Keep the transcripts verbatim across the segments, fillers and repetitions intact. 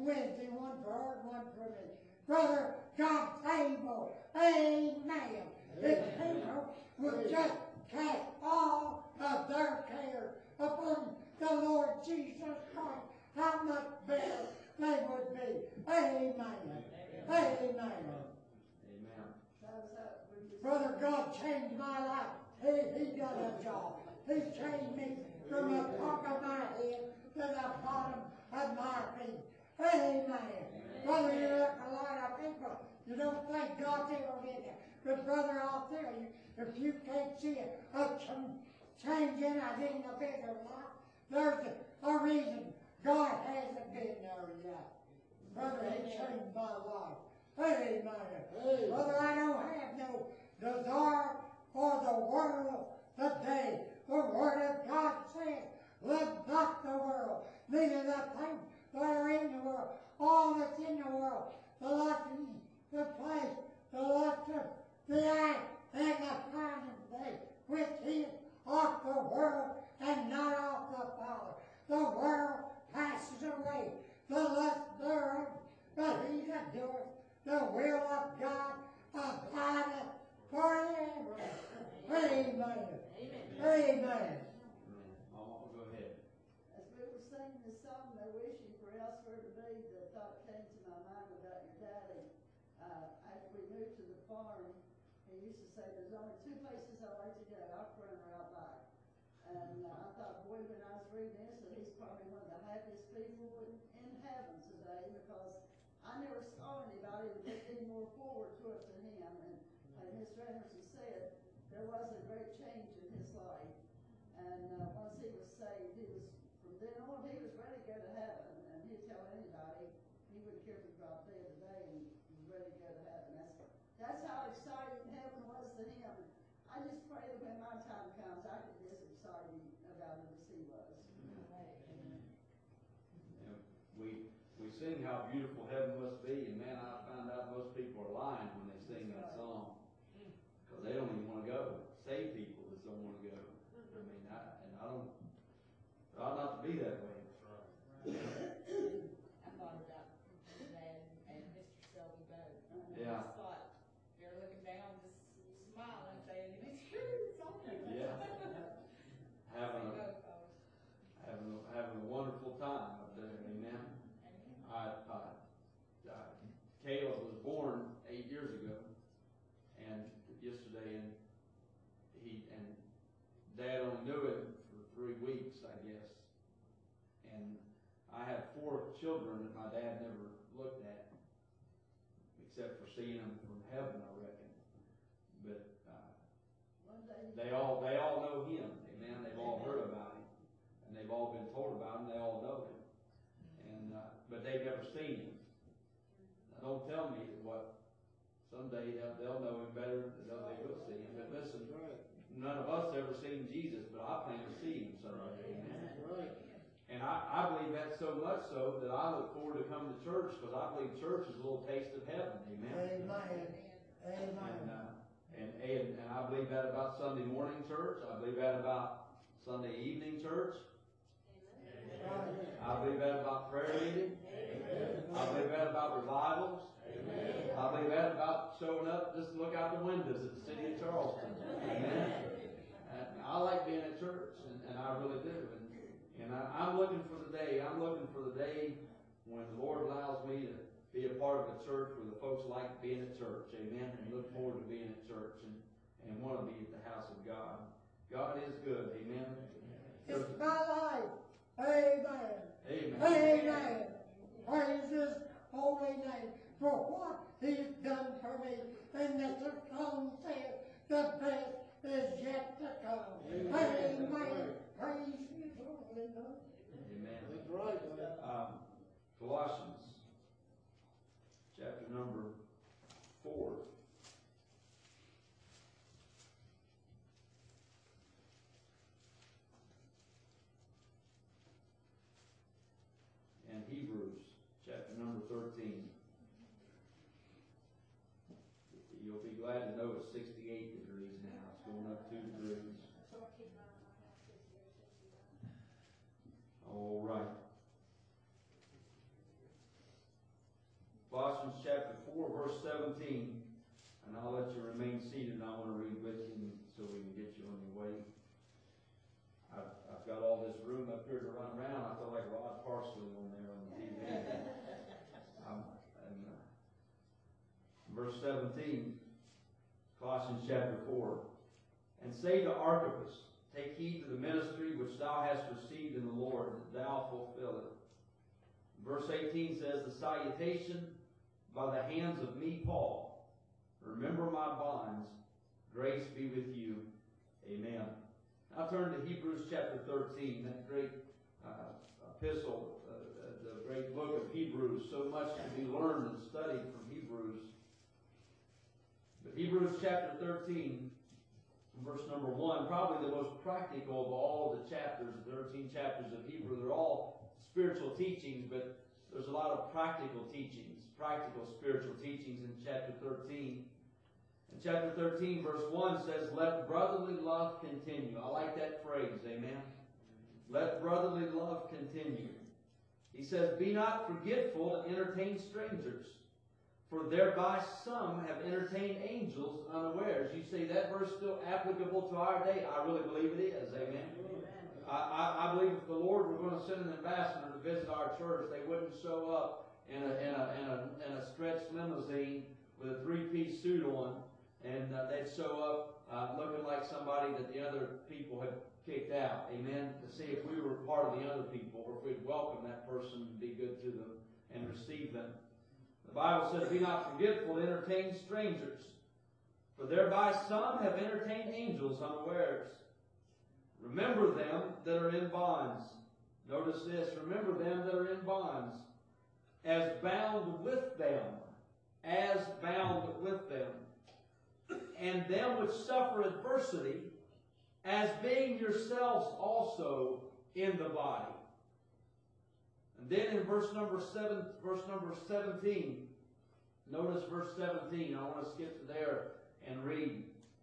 Wednesday, one for her, one for me. Brother, God's able. Amen. His people will just cast all of their care upon the Lord Jesus Christ. How much better they would be. Amen. Amen. Amen. Brother, God changed my life. He, he done a job. He changed me from the top of my head to the bottom of my feet. Amen. Brother, you look a lot of people. You don't think God's ever been there. But brother, I'll tell you, if you can't see a, a change in an individual life, there's a, a reason God hasn't been there yet. Brother, he changed my life. Amen. Amen. Brother, I don't have no desire for the world today. The Word of God says, love not the world, neither the things that are in the world. All that's in the world, the lust of the flesh, the lust of the eye, and the finding thing, which is of the world and not of the Father. The world passes away, the lust thereof, but he that doeth the will of God abideth forever. Amen. Amen. Amen. Mama, go ahead. As we were singing this song, "No Wishing for Elsewhere to Be," the thought came to my mind about your daddy. Uh, after we moved to the farm, he used to say, "There's only two places I like to go, out front or out back." And uh, I thought, boy, when I was reading this, that he's probably one of the happiest people in, in heaven today, because I never saw anybody looking more forward to it than him. And like Mister Anderson said, there was a great change in his life. And uh, once he was saved, he was, from then on, he was ready to go to heaven. And he'd tell anybody, he wouldn't care if he dropped dead today, and he was ready to go to heaven. That's, that's how exciting heaven was to him. I just pray that when my time comes, I can be as excited about it as he was. Amen. Yeah, we we sing how beautiful heaven must be, and man, I found out most people are lying when they sing that song, because they don't even want to go. Saved people just don't want to go. I mean, I, and I don't. It ought not to be that way. I thought about my dad and Mister Selby both. Yeah. I just thought they're looking down, just smiling, saying, "It's true, it's on there." Yeah. Having a, having a, having a wonderful time up there, amen. I, I, I, Caleb was born eight years ago, and yesterday, and he and Dad only knew him for three weeks, I guess. And I have four children that my dad never looked at, except for seeing them from heaven, I reckon. But uh, they all they all know him, amen. They've all heard about him, and they've all been told about him. They all know him. And, uh, but they've never seen him. Now, don't tell me that what someday they'll, they'll know him better than they will see him. But listen, none of us ever seen Jesus, but I plan to see him someday. Amen. And I, I believe that so much so that I look forward to coming to church, because I believe church is a little taste of heaven. Amen. Amen. Amen. And, uh, and, and, and I believe that about Sunday morning church. I believe that about Sunday evening church. Amen. I believe that about prayer meeting. Amen. I believe that about revivals. Amen. I believe that about showing up, just look out the windows at the city of Charleston. Amen. And I like being at church, and, and I really do. And, and I, I'm looking for the day. I'm looking for the day when the Lord allows me to be a part of a church where the folks like being at church. Amen. And look forward to being at church and, and want to be at the house of God. God is good. Amen. It's my life. Amen. Amen. Amen. Praise his holy name for what he's done for me. And the song says, the best is yet to come. Amen. Amen. Praise his holy name. Amen. That's right. Um, Colossians, chapter number four. And Hebrews, chapter number thirteen. You'll be glad to know it's sixty-eight degrees now. It's going up two degrees. All right. Colossians chapter four, verse seventeen. And I'll let you remain seated, and I want to read with you so we can get you on your way. I've, I've got all this room up here to run around. I feel like Rod Parsley on there on the T V. um, and, uh, verse seventeen, Colossians chapter four. And say to Archippus, take heed to the ministry which thou hast received in the Lord, that thou fulfill it. Verse eighteen says, the salutation by the hands of me, Paul. Remember my bonds. Grace be with you. Amen. Now turn to Hebrews chapter thirteen, that great uh, epistle, uh, the great book of Hebrews. So much to be learned and studied from Hebrews. But Hebrews chapter thirteen, verse number one, probably the most practical of all of the chapters, the thirteen chapters of Hebrew. They're all spiritual teachings, but there's a lot of practical teachings, practical spiritual teachings in chapter thirteen. And chapter thirteen, verse one says, let brotherly love continue. I like that phrase, amen? Let brotherly love continue. He says, be not forgetful to entertain strangers, for thereby some have entertained angels unawares. You say that verse still applicable to our day? I really believe it is, amen? I, I, I believe if the Lord were going to send an ambassador to visit our church, they wouldn't show up in a, in a, in a, in a stretched limousine with a three-piece suit on, and uh, they'd show up uh, looking like somebody that the other people had kicked out, amen, to see if we were part of the other people, or if we'd welcome that person and be good to them and receive them. The Bible says, be not forgetful to entertain strangers, for thereby some have entertained angels unawares. Remember them that are in bonds. Notice this, remember them that are in bonds, as bound with them, as bound with them, and them which suffer adversity, as being yourselves also in the body. And then in verse number seven, verse number seventeen, notice verse seventeen. I want to skip to there and read.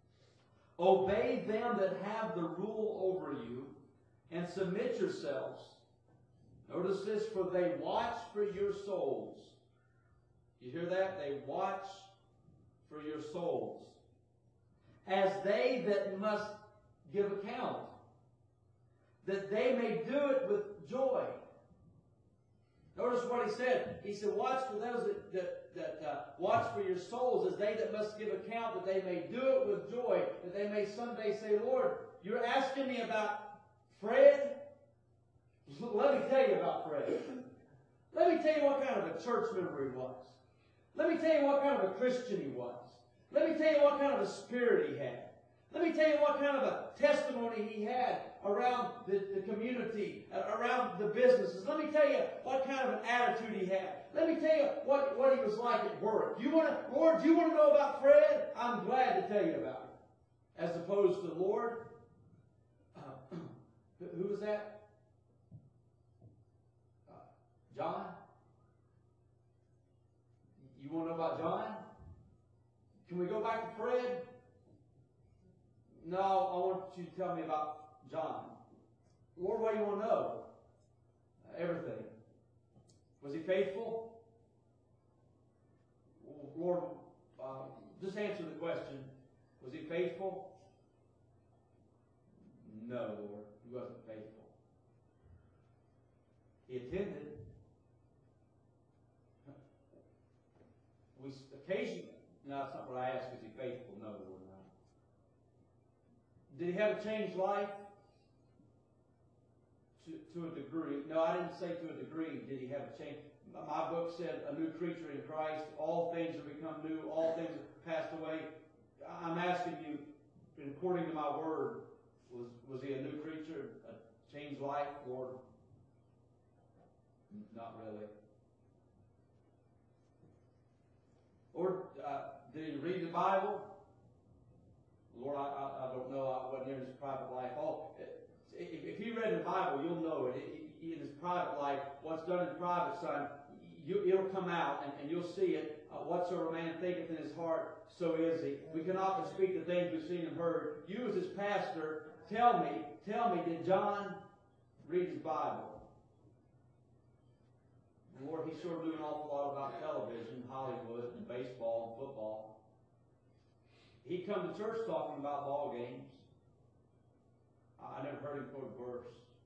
Obey them that have the rule over you, and submit yourselves. Notice this, for they watch for your souls. You hear that? They watch for your souls, as they that must give account, that they may do it with joy. Notice what he said. He said, watch for those that, that, that uh, watch for your souls, as they that must give account, that they may do it with joy, that they may someday say, Lord, you're asking me about Fred? Let me tell you about Fred. Let me tell you what kind of a church member he was. Let me tell you what kind of a Christian he was. Let me tell you what kind of a spirit he had. Let me tell you what kind of a testimony he had around the, the community, uh, around the businesses. Let me tell you what kind of an attitude he had. Let me tell you what, what he was like at work. You want to, Lord, do you want to know about Fred? I'm glad to tell you about him. As opposed to, Lord, uh, who was that? Uh, John? You want to know about John? Can we go back to Fred? No, I want you to tell me about John. Lord, what do you want to know? Uh, everything. Was he faithful? Lord, uh, just answer the question. Was he faithful? No, Lord, he wasn't faithful. He attended. We occasionally, no, that's not what I asked. Was he faithful? No, Lord, not. Did he have a changed life? To, to a degree. No, I didn't say to a degree did he have a change. My book said a new creature in Christ. All things have become new. All things have passed away. I'm asking you, according to my word, was, was he a new creature, a changed life, Lord? Not really. Lord, uh, did he read the Bible? Lord, I, I, I don't know. I wasn't in his private life. Oh, if, if he read the Bible, you'll know it. it, it in his private life, what's done in private, son, you, it'll come out, and, and you'll see it. Uh, whatsoever a man thinketh in his heart, so is he. We can often speak the things we've seen and heard. You as his pastor, tell me, tell me, did John read his Bible? Lord, he sure knew an awful lot about television, Hollywood, and baseball, and football. He'd come to church talking about ball games. I never heard him quote a verse.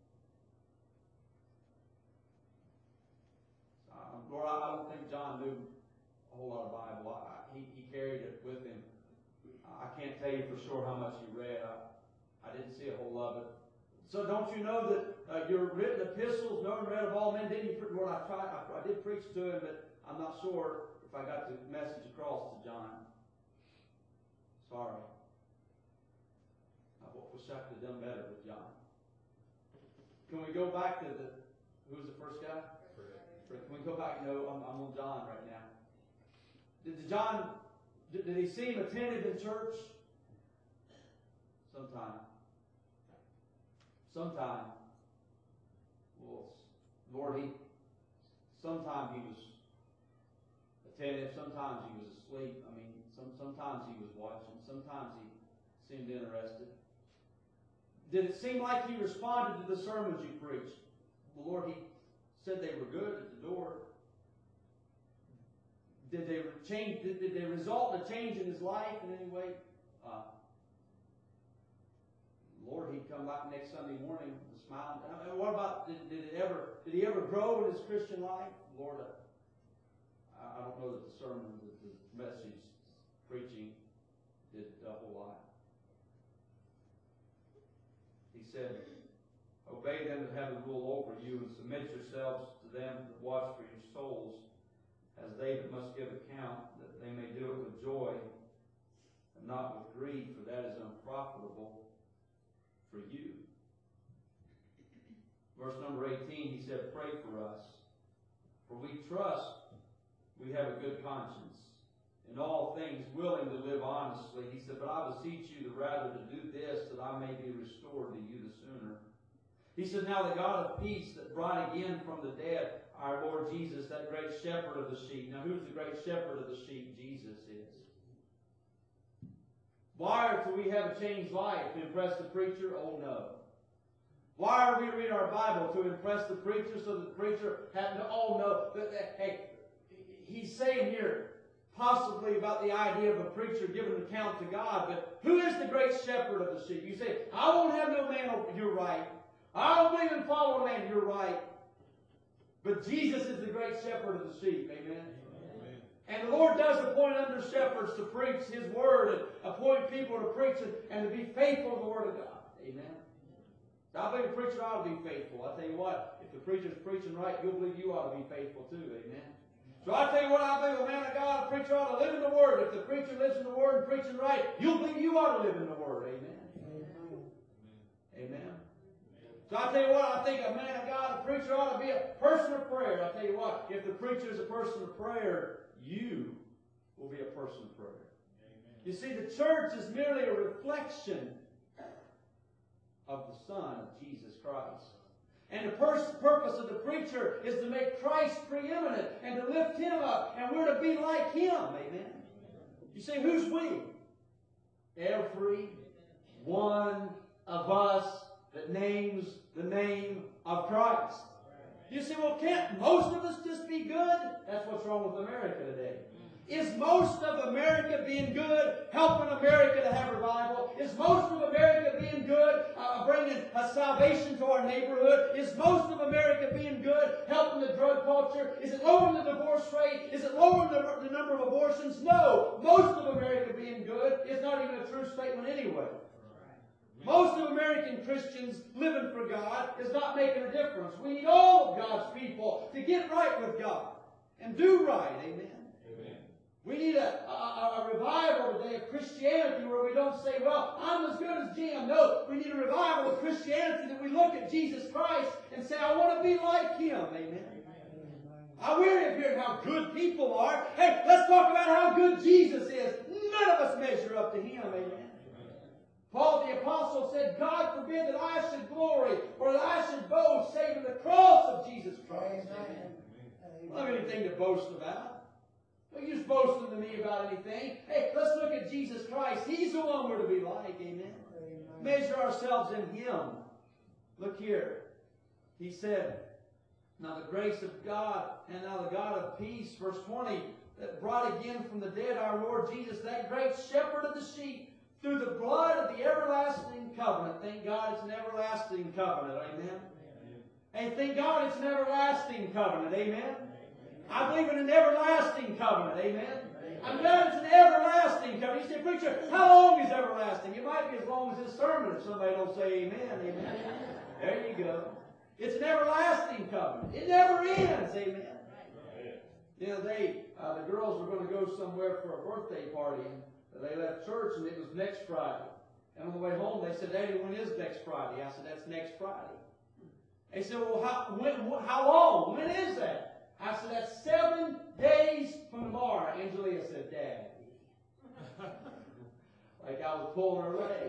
Um, Lord, I don't think John knew a whole lot of Bible. I, he, he carried it with him. I can't tell you for sure how much he read. I, I didn't see a whole lot of it. So don't you know that uh, your written epistles, known and read of all men, didn't you? Lord, I tried. I, I did preach to him, but I'm not sure if I got the message across to John. Sorry. I wish I could have done better with John. Can we go back to the, who was the first guy? Fred. Can we go back? No, I'm, I'm on John right now. Did John, did, did he seem attentive in church? Sometime. Sometime. Well, Lord, he, sometimes he was attentive, sometimes he was asleep. I mean, some, sometimes he was watching, sometimes he seemed interested. Did it seem like he responded to the sermons you preached? Well, Lord, he said they were good at the door. Did they change? Did, did they result in a change in his life in any way? Uh, Lord, he'd come back next Sunday morning with a smile. And what about, did, did it ever, did he ever grow in his Christian life? Lord, I, I don't know that the sermon, that the message, preaching did a whole lot. He said, obey them that have the rule over you, and submit yourselves to them that watch for your souls, as they that must give account, that they may do it with joy, and not with greed, for that is unprofitable for you. Verse number eighteen, he said, pray for us, for we trust we have a good conscience, in all things willing to live honestly. He said, but I beseech you the rather to do this, that I may be restored to you the sooner. He said, now the God of peace that brought again from the dead our Lord Jesus, that great shepherd of the sheep. Now who's the great shepherd of the sheep? Jesus is. Why are we have a changed life? To impress the preacher? Oh no. Why are we reading our Bible? To impress the preacher, so that the preacher had to, oh no. Hey, he's saying here, possibly about the idea of a preacher giving an account to God, but who is the great shepherd of the sheep? You say, I won't have no man over. You're right. I don't believe in follow a man. You're right. But Jesus is the great shepherd of the sheep. Amen. Amen. And the Lord does appoint under shepherds to preach His word and appoint people to preach it and to be faithful to the word of God. Amen. So I believe a preacher ought to be faithful. I tell you what, if the preacher's preaching right, you'll believe you ought to be faithful too. Amen. So I tell you what, I believe a man of God, a preacher ought to live in the Word. If the preacher lives in the Word and preaching right, you'll believe you ought to live in the Word. Amen. Amen. Amen. So I tell you what, I think a man of God, a preacher ought to be a person of prayer. I tell you what, if the preacher is a person of prayer, you will be a person of prayer. Amen. You see, the church is merely a reflection of the Son of Jesus Christ. And the purpose of the preacher is to make Christ preeminent and to lift Him up. And we're to be like Him. Amen. You say, who's we? Every one of us that names the name of Christ. You say, well, can't most of us just be good? That's what's wrong with America today. Is most of America being good, helping America to have revival? Is most of America being good, uh, bringing a salvation to our neighborhood? Is most of America being good, helping the drug culture? Is it lowering the divorce rate? Is it lowering the, the number of abortions? No. Most of America being good is not even a true statement anyway. Most of American Christians living for God is not making a difference. We need all of God's people to get right with God and do right. Amen. We need a, a, a revival today of Christianity where we don't say, well, I'm as good as Jim. No, we need a revival of Christianity that we look at Jesus Christ and say, I want to be like Him. Amen. I'm weary of hearing how good people are. Hey, let's talk about how good Jesus is. None of us measure up to Him. Amen. Paul the Apostle said, God forbid that I should glory or that I should boast save in the cross of Jesus Christ. Amen. I don't have anything to boast about. Don't use boasting to me about anything. Hey, let's look at Jesus Christ. He's the one we're to be like. Amen. Amen. Measure ourselves in Him. Look here. He said, Now the grace of God, and now the God of peace, verse twenty, that brought again from the dead our Lord Jesus, that great shepherd of the sheep, through the blood of the everlasting covenant. Thank God it's an everlasting covenant. Amen. Hey, thank God it's an everlasting covenant. Amen. I believe in an everlasting covenant. Amen. I'm glad it's an everlasting covenant. You say, preacher, how long is everlasting? It might be as long as this sermon if somebody don't say amen. Amen. There you go. It's an everlasting covenant. It never ends. Amen. The other day, uh, the girls were going to go somewhere for a birthday party. They left church, and it was next Friday. And on the way home, they said, Daddy, when is next Friday? I said, that's next Friday. They said, well, how, when, how long? When is that? I said, that's seven days from tomorrow. Angelia said, Daddy. Like I was pulling her leg.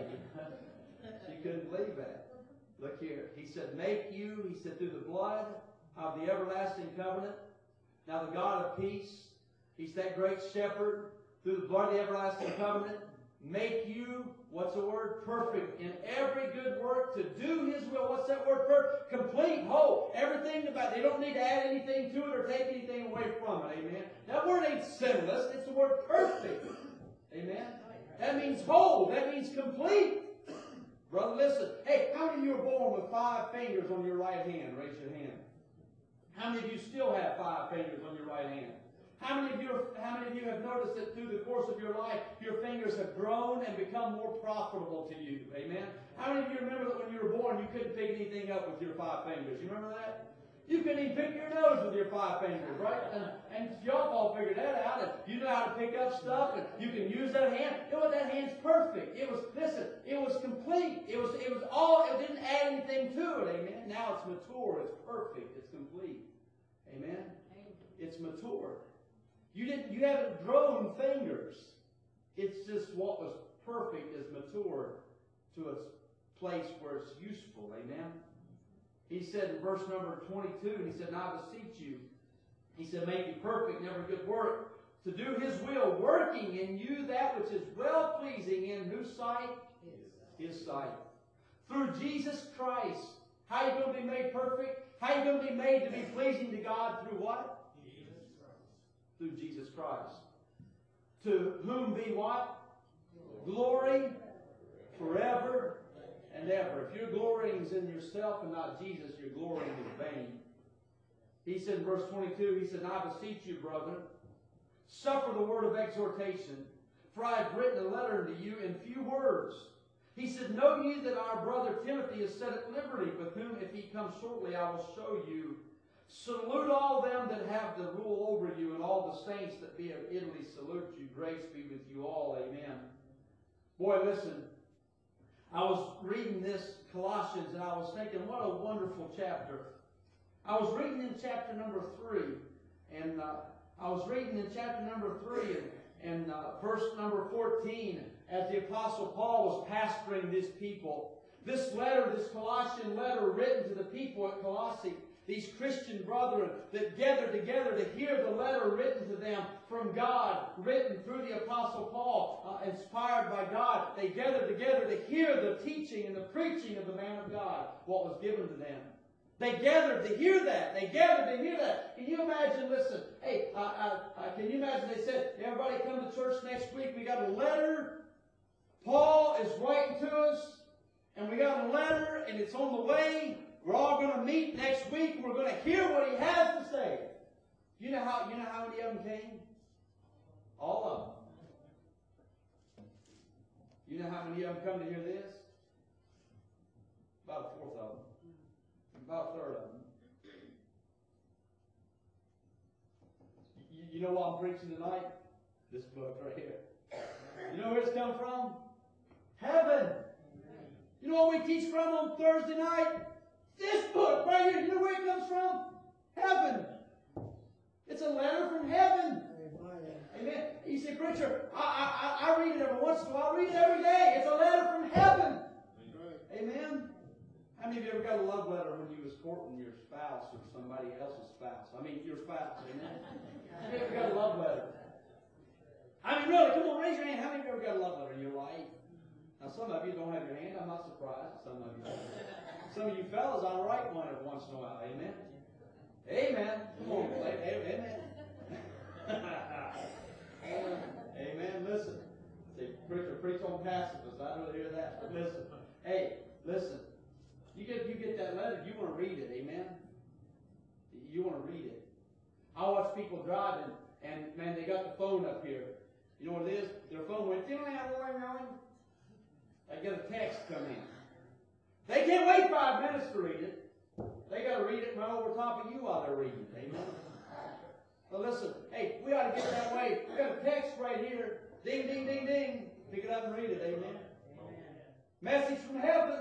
She couldn't believe that. Look here. He said, make you, he said, through the blood of the everlasting covenant. Now the God of peace, he's that great shepherd, through the blood of the everlasting covenant, make you, what's the word? Perfect in every good work to do his will. What's that word? Perfect. Complete, whole. Everything about it. They don't need to add anything to it or take anything away from it. Amen. That word ain't sinless. It's the word perfect. Amen. That means whole. That means complete. Brother, listen. Hey, how many of you were born with five fingers on your right hand? Raise your hand. How many of you still have five fingers on your right hand? How many of you, how many of you have noticed that through the course of your life, your fingers have grown and become more profitable to you? Amen? How many of you remember that when you were born, you couldn't pick anything up with your five fingers? You remember that? You couldn't even pick your nose with your five fingers, right? And, and y'all all figured that out. And you know how to pick up stuff, and you can use that hand. You know what? That hand's perfect. It was, listen, it was complete. It was, it was all, it didn't add anything to it. Amen? Now it's mature. It's perfect. It's complete. Amen? It's mature. You didn't. You haven't grown fingers. It's just what was perfect is matured to its place where it's useful. Amen. He said in verse number twenty-two, he said, "Now I beseech you," he said, "make you perfect in every good work, to do his will, working in you that which is well pleasing in whose sight? His sight. Through Jesus Christ. How are you going to be made perfect? How are you going to be made to be pleasing to God? Through what? Through Jesus Christ. To whom be what? Glory forever and ever. If your glorying is in yourself and not Jesus, your glorying is vain. He said in verse twenty-two, he said, "I beseech you, brethren, suffer the word of exhortation, for I have written a letter unto you in few words." He said, "Know ye that our brother Timothy is set at liberty, with whom if he comes shortly I will show you. Salute all them that have the rule over you, and all the saints that be of Italy salute you. Grace be with you all. Amen." Boy, listen. I was reading this Colossians, and I was thinking, what a wonderful chapter. I was reading in chapter number three, and uh, I was reading in chapter number three, and, and uh, verse number fourteen, as the Apostle Paul was pastoring this people. This letter, this Colossian letter written to the people at Colossae, these Christian brethren that gathered together to hear the letter written to them from God, written through the Apostle Paul, uh, inspired by God. They gathered together to hear the teaching and the preaching of the man of God, what was given to them. They gathered to hear that. They gathered to hear that. Can you imagine, listen, hey, uh, uh, uh, can you imagine they said, everybody come to church next week. We got a letter. Paul is writing to us, and we got a letter, and it's on the way. We're all going to meet next week, and we're going to hear what he has to say. You know how, you know how many of them came? All of them. You know how many of them come to hear this? About a fourth of them. About a third of them. You, you know why I'm preaching tonight? This book right here. You know where it's come from? Heaven. You know what we teach from on Thursday night? This book right here. You know where it comes from? Heaven. It's a letter from heaven. Amen. You say, preacher, I, I, I read it every once in a while. I read it every day. It's a letter from heaven. Amen. How many of you ever got a love letter when you was courting your spouse or somebody else's spouse? I mean, your spouse. Amen. How many of you ever got a love letter? I mean, really, come on, raise your hand. How many of you ever got a love letter in your life? Now, some of you don't have your hand. I'm not surprised. Some of you. Some of you fellas, I write one every once in a while. Amen. Amen. Come on. Amen. Amen. Listen. See, preacher, preach on pacifist. I don't hear that. But listen. Hey, listen. You get you get that letter, you want to read it. Amen. You want to read it. I watch people driving, and man, they got the phone up here. You know what it is? Their phone went, I get a text come in. They can't wait five minutes to read it. They got to read it right over top of you while they're reading. Amen. But listen, hey, we ought to get that way. We got a text right here. Ding, ding, ding, ding. Pick it up and read it. Amen. Amen. Message from heaven.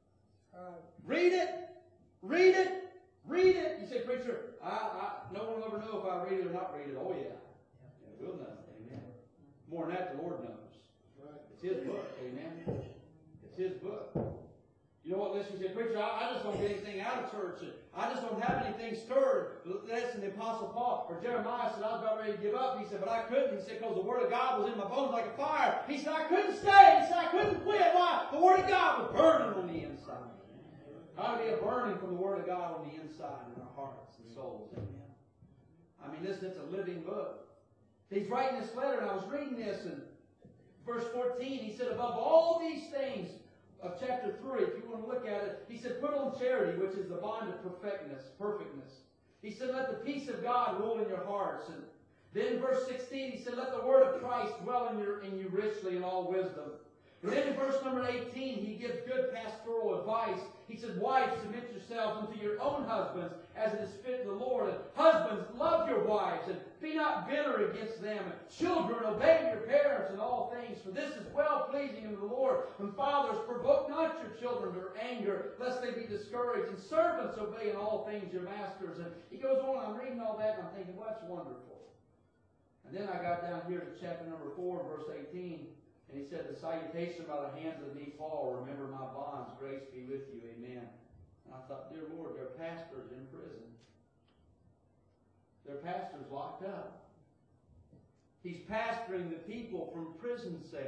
Read it. Read it. Read it. You say, preacher, I, I, no one will ever know if I read it or not read it. Oh, yeah. Yeah, we'll know. Amen. More than that, the Lord knows. It's His book. Amen. It's His book. You know what? Listen, you say, preacher, I, I just don't get anything out of church. And I just don't have anything stirred. Listen, the Apostle Paul, or Jeremiah said, I was about ready to give up. He said, but I couldn't. He said, because the Word of God was in my bones like a fire. He said, I couldn't stay. He said, I couldn't quit. Why? The Word of God was burning on the inside. Ought to be a burning from the Word of God on the inside in our hearts and souls. Amen. I mean, listen, it's a living book. He's writing this letter, and I was reading this, and verse fourteen, he said, above all these things of chapter three, if you want to look at it, he said, put on charity, which is the bond of perfectness, perfectness. He said, let the peace of God rule in your hearts. And then verse sixteen, he said, let the word of Christ dwell in, your, in you richly in all wisdom. And then in verse number eighteen, he gives good pastoral advice. He said, wives, submit yourselves unto your own husbands, as it is fit to the Lord. And husbands, love your wives, and be not bitter against them. And children, obey your parents in all things, for this is well-pleasing unto the Lord. And fathers, provoke not your children to anger, lest they be discouraged. And servants, obey in all things your masters. And he goes on, I'm reading all that, and I'm thinking, well, that's wonderful. And then I got down here to chapter number four, verse eighteen. And he said, the salutation by the hands of me, Paul, remember my bonds, grace be with you, amen. And I thought, dear Lord, their pastor's in prison. Their pastor's locked up. He's pastoring the people from prison cell.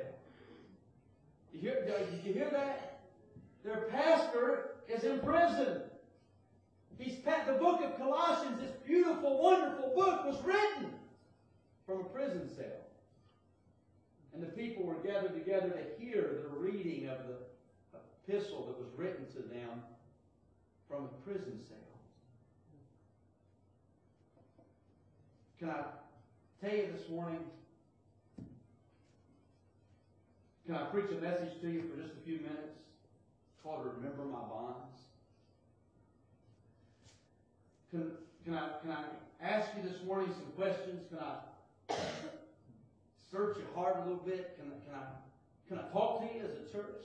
You hear, did you hear that? Their pastor is in prison. He's the book of Colossians, this beautiful, wonderful book, was written from a prison cell. And the people were gathered together to hear the reading of the epistle that was written to them from a prison cell. Can I tell you this morning, can I preach a message to you for just a few minutes? It's called Remember My Bonds. Can, can, I, can I ask you this morning some questions? Can I search your heart a little bit? Can, can, I, can I talk to you as a church?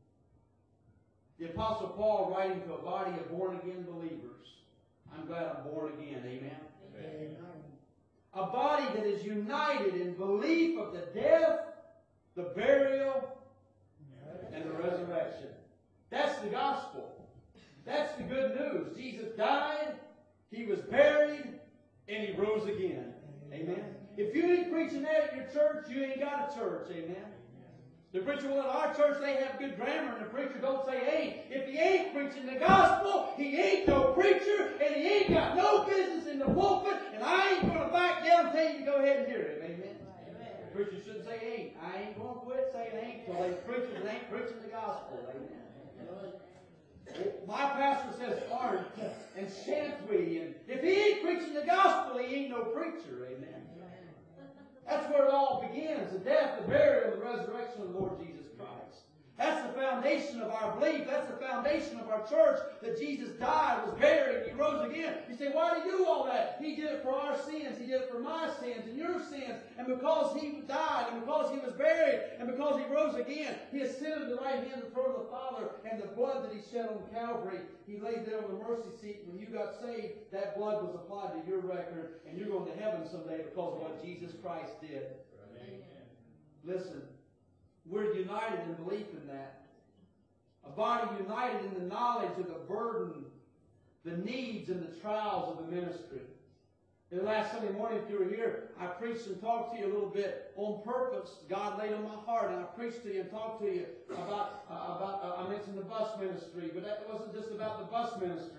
The Apostle Paul writing to a body of born-again believers. I'm glad I'm born again. Amen? Amen. A body that is united in belief of the death, the burial, and the resurrection. That's the gospel. That's the good news. Jesus died, He was buried, and He rose again. Amen? If you ain't preaching that at your church, you ain't got a church. Amen? The preacher, well, at our church, they have good grammar, and the preacher don't say ain't. If he ain't preaching the gospel, he ain't no preacher, and he ain't got no business in the pulpit, and I ain't going to back down and tell you to go ahead and hear him. Amen? Amen. The preacher shouldn't say ain't. I ain't going to quit saying ain't till they preachers that ain't preaching the gospel. Amen? My pastor says aren't and shan't we, and if he ain't preaching the gospel, he ain't no preacher. Amen? That's where it all begins, the death, the burial, and the resurrection of the Lord Jesus Christ. That's the foundation of our belief. That's the foundation of our church, that Jesus died, was buried, and He rose again. You say, why did He do all that? He did it for our sins. He did it for my sins and your sins. And because He died, and because He was buried, and because He rose again, He ascended to the right hand of the throne of the Father, and the blood that He shed on Calvary, He laid there on the mercy seat. When you got saved, that blood was applied to your record, and you're going to heaven someday because of what Jesus Christ did. Amen. Listen. We're united in belief in that. A body united in the knowledge of the burden, the needs, and the trials of the ministry. And last Sunday morning, if you were here, I preached and talked to you a little bit on purpose. God laid on my heart, and I preached to you and talked to you about, uh, about uh, I mentioned the bus ministry, but that wasn't just about the bus ministry.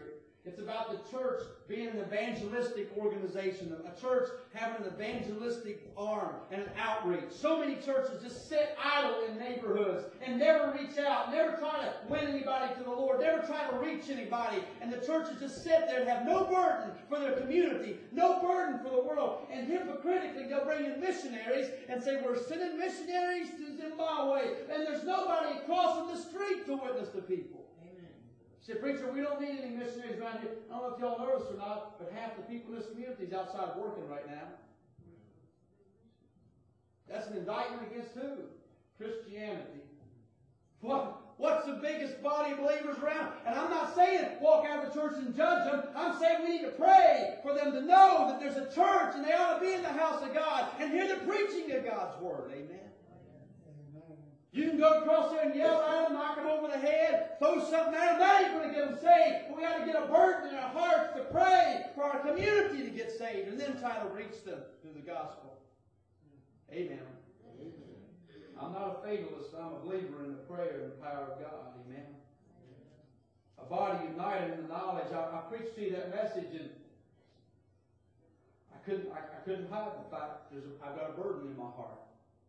It's about the church being an evangelistic organization, a church having an evangelistic arm and an outreach. So many churches just sit idle in neighborhoods and never reach out, never try to win anybody to the Lord, never try to reach anybody. And the churches just sit there and have no burden for their community, no burden for the world. And hypocritically, they'll bring in missionaries and say, we're sending missionaries to Zimbabwe, and there's nobody crossing the street to witness to people. Say, preacher, we don't need any missionaries around here. I don't know if y'all noticed or not, but half the people in this community is outside working right now. That's an indictment against who? Christianity. What, what's the biggest body of believers around? And I'm not saying walk out of the church and judge them. I'm saying we need to pray for them to know that there's a church and they ought to be in the house of God and hear the preaching of God's Word. Amen. You can go across there and yell at them, knock them over the head, throw something at them. That ain't going to get them saved. But we got to get a burden in our hearts to pray for our community to get saved and then try to reach them through the gospel. Amen. Amen. I'm not a fatalist. I'm a believer in the prayer and the power of God. Amen. A body united in the knowledge. I, I preached to you that message, and I couldn't, I, I couldn't hide the fact there's a, I've got a burden in my heart.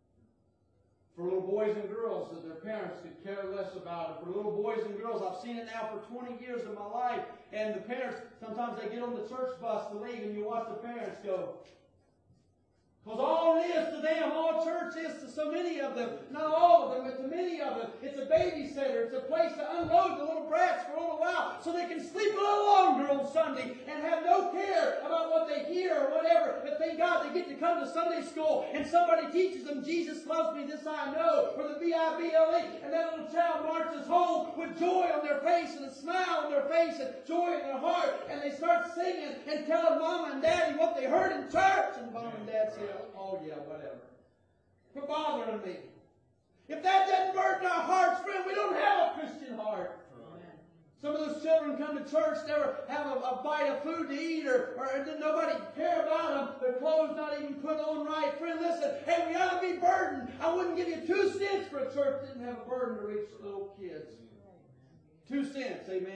For little boys and girls that their parents could care less about it. For little boys and girls, I've seen it now for twenty years of my life. And the parents, sometimes they get on the church bus to leave and you watch the parents go. Because all it is to them, all church is to so many of them, not all of them, but to many of them, it's a babysitter. It's a place to unload the little brats for a little while so they can sleep a little longer on Sunday and have no care about what they hear or whatever. But thank God they get to come to Sunday school and somebody teaches them, Jesus loves me, this I know, or the B I B L E. And that little child marches home with joy on their face and a smile on their face and joy in their heart. And they start singing and telling Mama and Daddy what they heard in church. And Mom and Dad say, oh yeah, whatever. Quit bothering me. If that doesn't burden our hearts, friend, we don't have a Christian heart. Amen. Some of those children come to church, never have a, a bite of food to eat, or, or nobody care about them, their clothes not even put on right. Friend, listen, hey, we ought to be burdened. I wouldn't give you two cents for a church that didn't have a burden to reach little kids. Two cents, amen.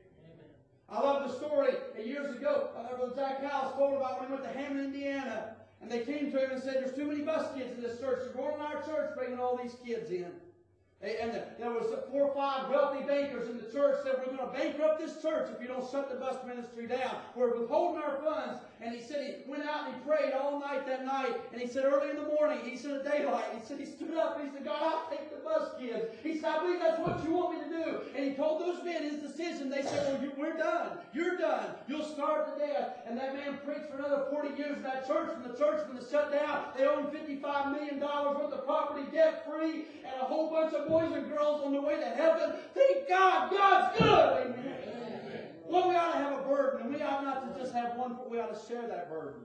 I love the story years ago. Uh, Brother Zach House told about when we went to Hammond, Indiana. And they came to him and said, there's too many bus kids in this church. They're going to our church bringing all these kids in. And there was four or five wealthy bankers in the church that were going to bankrupt this church if you don't shut the bus ministry down. We're withholding our funds. And he said he went out and he prayed all night that night. And he said early in the morning, he said at daylight, he said he stood up and he said, God, I'll take the bus kids. He said, I believe that's what you want me to do. And he told those men his decision. They said, well, you, we're done. You're done. You'll starve to death. And that man preached for another forty years in that church. And the church, when it shut down, they owned fifty-five million dollars worth of property debt-free and a whole bunch of boys and girls on the way to heaven. Thank God. God's good. Amen. Amen. Well, we ought to have a burden, and we ought not to just have one, we ought to share that burden.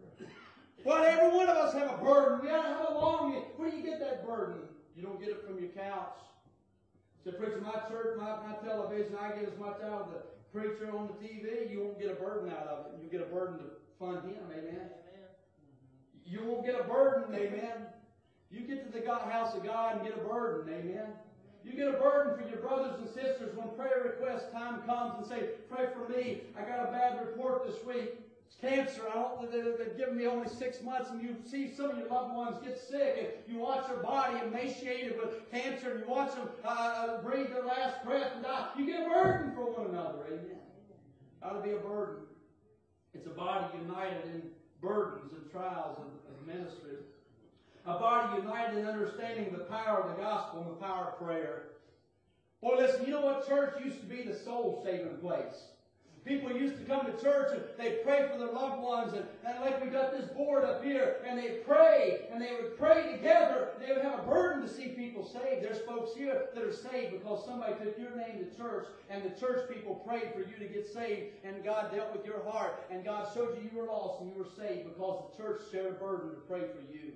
Well, every one of us have a burden. We ought to have a longing. Where do you get that burden? You don't get it from your couch. So, preacher, my church, my, my television, I get as much out of the preacher on the T V. You won't get a burden out of it. You get a burden to fund him. Amen. Amen. You won't get a burden. Amen. You get to the God, house of God and get a burden. Amen. You get a burden for your brothers and sisters when prayer request time comes and say, pray for me. I got a bad report this week. It's cancer. I don't, they're, they're giving me only six months, and you see some of your loved ones get sick, and you watch your body emaciated with cancer, and you watch them uh, breathe their last breath and die. You get a burden for one another. Amen. Ought to be a burden. It's a body united in burdens and trials of, of ministry. A body united in understanding the power of the gospel and the power of prayer. Boy, listen, you know what? Church used to be the soul-saving place. People used to come to church and they'd pray for their loved ones. And, and like we got this board up here, and they'd pray, and they would pray together. They would have a burden to see people saved. There's folks here that are saved because somebody took your name to church, and the church people prayed for you to get saved, and God dealt with your heart, and God showed you you were lost and you were saved because the church shared a burden to pray for you.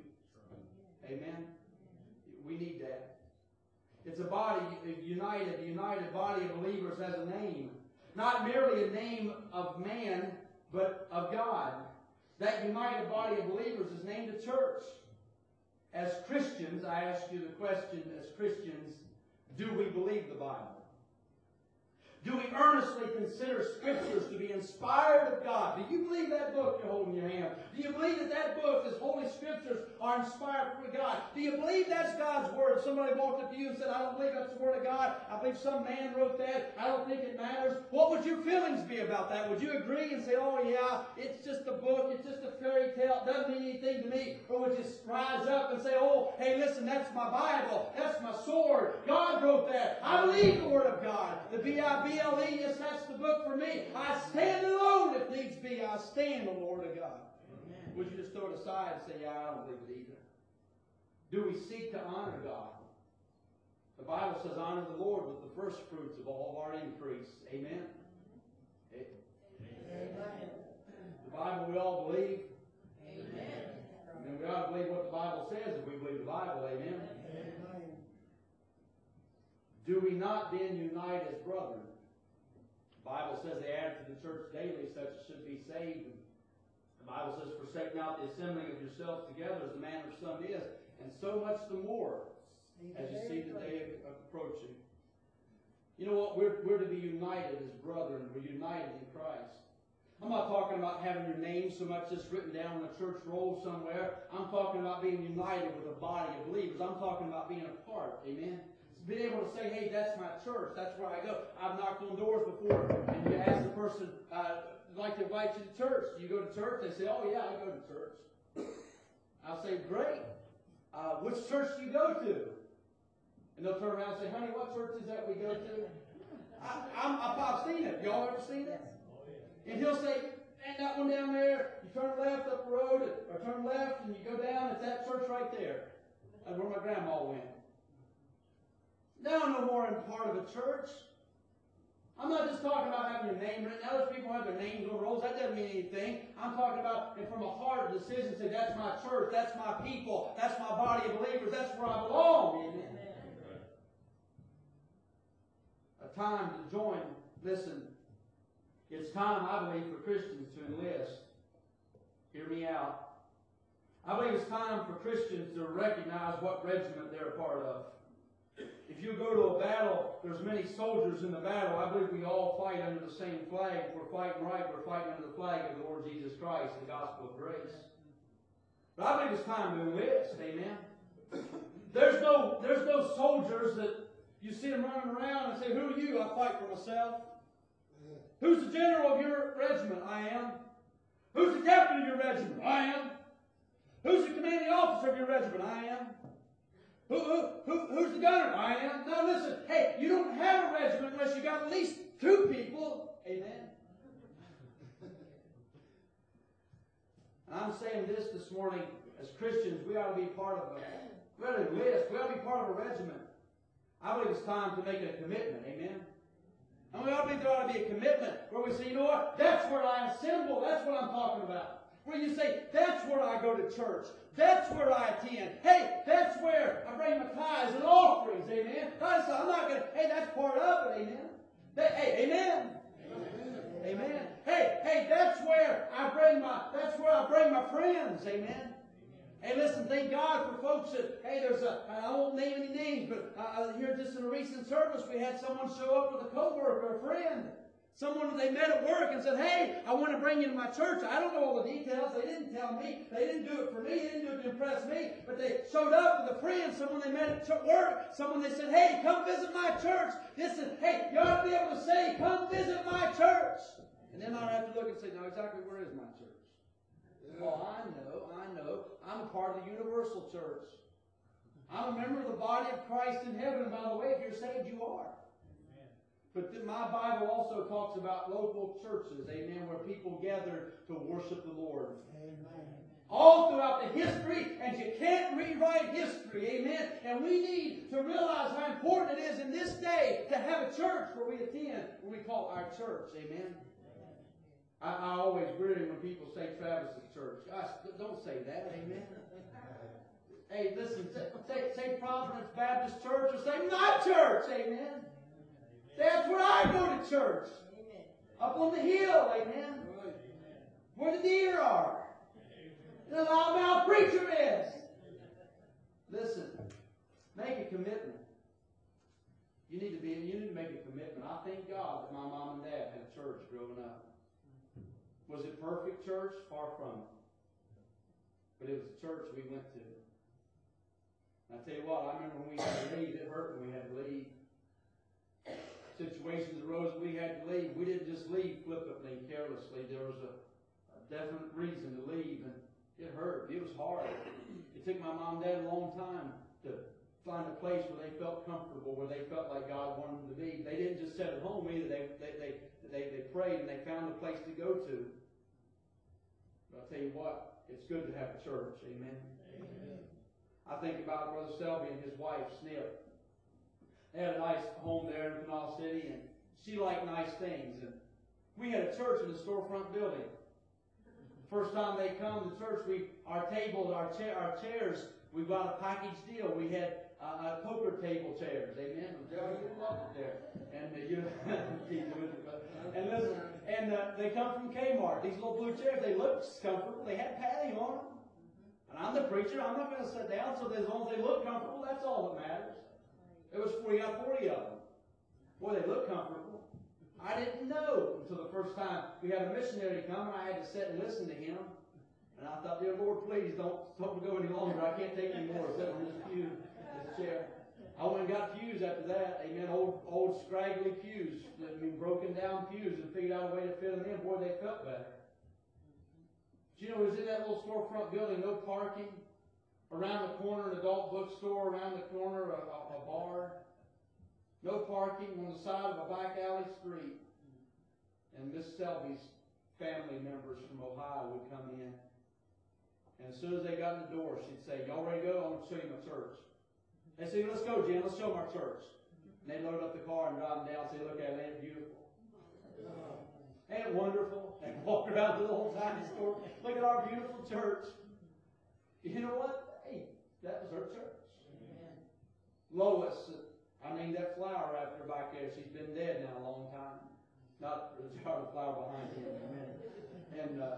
Amen. We need that. It's a body, a united, a united body of believers has a name. Not merely a name of man, but of God. That united body of believers is named a church. As Christians, I ask you the question, as Christians, do we believe the Bible? Do we earnestly consider Scriptures to be inspired of God? Do you believe that book you're holding in your hand? Do you believe that that book, this Holy Scriptures, are inspired from God? Do you believe that's God's Word? If somebody walked up to you and said, I don't believe that's the Word of God, I believe some man wrote that, I don't think it matters, what would your feelings be about that? Would you agree and say, oh yeah, it's just a book, it's just a fairy tale, it doesn't mean anything to me? Or would you rise up and say, oh, hey, listen, that's my Bible, that's my sword, God wrote that, I believe the Word of God, the B I B L E, yes, that's the book for me. I stand alone if needs be. I stand on the Word of God. Amen. Would you just throw it aside and say, yeah, I don't believe it either? Do we seek to honor God? The Bible says, honor the Lord with the first fruits of all of our increase. Amen? Amen. The Bible we all believe. Amen. And we ought to believe what the Bible says if we believe the Bible. Amen. Amen. Do we not then unite as brethren? The Bible says they add to the church daily, such as should be saved. The Bible says, forsake not the assembling of yourselves together as the manner of some is, and so much the more as you see the day approaching. You know what? We're, we're to be united as brethren. We're united in Christ. I'm not talking about having your name so much just written down on a church roll somewhere. I'm talking about being united with a body of believers. I'm talking about being a part. Amen? Being able to say, hey, that's my church. That's where I go. I've knocked on doors before, and you ask the person, uh, I'd like to invite you to church. You go to church? They say, oh, yeah, I go to church. I'll say, great. Uh, which church do you go to? And they'll turn around and say, honey, what church is that we go to? I, I'm, I've seen it. Y'all ever seen it? And he'll say, and that one down there, you turn left up the road, or turn left, and you go down, it's that church right there. That's where my grandma went. Now no more in part of a church. I'm not just talking about having your name written. Other people have their names on rolls. That doesn't mean anything. I'm talking about and from a heart of decision, say, that's my church, that's my people, that's my body of believers, that's where I belong. Amen. Amen. A time to join. Listen, it's time, I believe, for Christians to enlist. Hear me out. I believe it's time for Christians to recognize what regiment they're a part of. If you go to a battle, there's many soldiers in the battle. I believe we all fight under the same flag. If we're fighting right, we're fighting under the flag of the Lord Jesus Christ, the gospel of grace. But I believe it's time to enlist. Amen. There's no, there's no soldiers that you see them running around and say, who are you? I fight for myself. Who's the general of your regiment? I am. Who's the captain of your regiment? I am. Who's the commanding officer of your regiment? I am. Who, who, who, who's the gunner? I am. Now listen, hey, you don't have a regiment unless you got at least two people. Amen. I'm saying this this morning, as Christians, we ought to be part of a, we ought to enlist, we ought to be part of a regiment. I believe it's time to make a commitment. Amen. And we ought to believe there ought to be a commitment where we say, you know what, that's where I assemble, that's what I'm talking about. Where you say, that's where I go to church. That's where I attend. Hey, that's where I bring my tithes and offerings. Amen. I'm not going to, hey, that's part of it. Amen. That, hey, amen. Amen. Amen. Hey, hey, that's where I bring my, that's where I bring my friends. Amen. Amen. Hey, listen, thank God for folks that, hey, there's a, I won't name any names, but uh, here just in a recent service, we had someone show up with a coworker, a friend. Someone that they met at work and said, hey, I want to bring you to my church. I don't know all the details. They didn't tell me. They didn't do it for me. They didn't do it to impress me. But they showed up with a friend, someone they met at work, someone they said, hey, come visit my church. Listen, hey, you ought to be able to say, come visit my church. And then I'd have to look and say, no, exactly where is my church? Yeah. Oh, I know, I know. I'm a part of the universal church. I'm a member of the body of Christ in heaven. And by the way, if you're saved, you are. But my Bible also talks about local churches, amen, where people gather to worship the Lord. Amen. All throughout the history, and you can't rewrite history, amen. And we need to realize how important it is in this day to have a church where we attend, where we call our church, amen. I, I always worry when people say Travis's church. Gosh, don't say that, amen. Hey, listen, say, say Providence Baptist Church or say my church, amen. That's where I go to church. Amen. Up on the hill, amen. Amen. Where the deer are. And the loudmouth preacher is. Listen, make a commitment. You need to be. You need to make a commitment. I thank God that my Was it perfect church? Far from it. But it was a church we went to. And I tell you what, I remember when we had to leave, it hurt when we had to leave. Situations arose, we had to leave. We didn't just leave flippantly, carelessly. There was a, a definite reason to leave, and it hurt. It was hard. It took my mom and dad a long time to find a place where they felt comfortable, where they felt like God wanted them to be. They didn't just sit at home either. They, they, they, they, they prayed and they found a place to go to. But I'll tell you what, it's good to have a church. Amen? Amen. I think about Brother Selby and his wife, Snip. They had a nice home there in Canal City, and she liked nice things. And we had a church in the storefront building. The first time they come to church, we our tables, our chair, our chairs, we bought a package deal. We had uh, uh, poker table chairs. Amen. Joe, you loved it there. And uh, you, and listen, and uh, they come from Kmart. These little blue chairs, they look comfortable. They had padding on them. And I'm the preacher. I'm not going to sit down. So as long as they look comfortable, that's all that matters. It was forty out of forty of them. Boy, they look comfortable. I didn't know until the first time we had a missionary come, and I had to sit and listen to him. And I thought, dear Lord, please don't, don't go any longer. I can't take any more. Sit on this pew, this chair. I went and got pews after that. Amen. Old, old scraggly pews. I mean, broken down pews, and figured out a way to fit them in. Boy, they felt better. But you know, it was in that little storefront building, no parking. Around the corner, an adult bookstore. Around the corner, a, a, a bar. No parking on the side of a back alley street. And Miss Selby's family members from Ohio would come in. And as soon as they got in the door, she'd say, y'all ready to go? I want to show you my church. They'd say, let's go, Jim. Let's show them our church. And they'd load up the car and drive them down and say, look at it. Ain't it beautiful? Ain't it wonderful? And walk around the little tiny store. Look at our beautiful church. You know what? Hey, that was her church. Amen. Lois, I named that flower after her back there. She's been dead now a long time. Not the jar of flower behind him. Amen. And uh,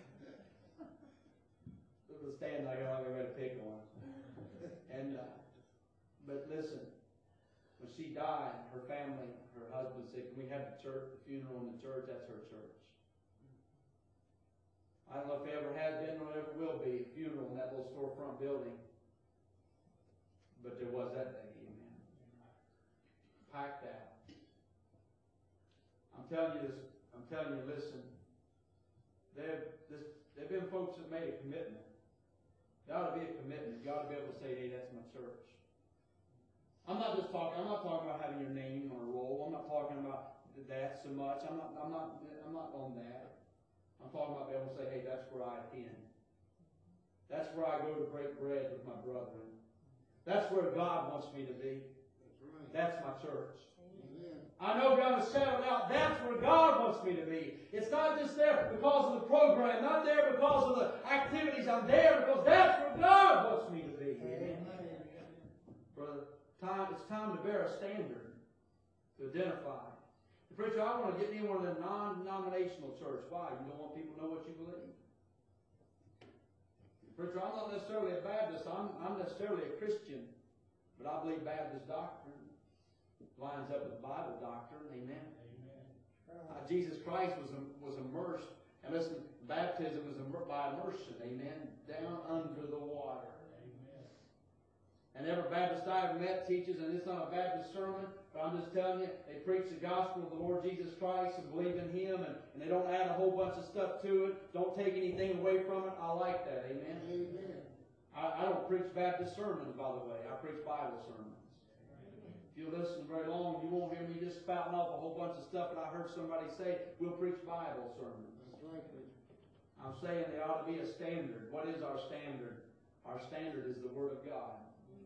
it was standing like I ready to pick on. And uh, but listen, when she died, her family, her husband said, "Can we have the church, the funeral in the church?" That's her church. I don't know if it ever has been or ever will be a funeral in that little storefront building. But there was that day, amen. Packed out. I'm telling you this, I'm telling you, listen. There have been folks that made a commitment. There ought to be a commitment. You ought to be able to say, hey, that's my church. I'm not just talking, I'm not talking about having your name on a roll. I'm not talking about that so much. I'm not, I'm not, I'm not on that. I'm talking about being able to say, hey, that's where I attend. That's where I go to break bread with my brethren. That's where God wants me to be. That's right. That's my church. Amen. I know God has settled out. That's where God wants me to be. It's not just there because of the program, not there because of the activities. I'm there because that's where God wants me to be. Amen. Amen. Brother, time, it's time to bear a standard, to identify. Preacher, I want to get in one of the non-denominational church. Why? You don't want people to know what you believe? Preacher, I'm not necessarily a Baptist. I'm, I'm necessarily a Christian. But I believe Baptist doctrine lines up with Bible doctrine. Amen. Amen. Uh, Jesus Christ was, was immersed. And listen, baptism is by immersion. Amen. Down under the water. Amen. And every Baptist I ever met teaches, and it's not a Baptist sermon, but I'm just telling you, they preach the gospel of the Lord Jesus Christ and believe in Him, and, and they don't add a whole bunch of stuff to it. Don't take anything away from it. I like that. Amen? Amen. I, I don't preach Baptist sermons, by the way. I preach Bible sermons. If you listen very long, you won't hear me just spouting off a whole bunch of stuff, and I heard somebody say, we'll preach Bible sermons. That's right. I'm saying there ought to be a standard. What is our standard? Our standard is the Word of God.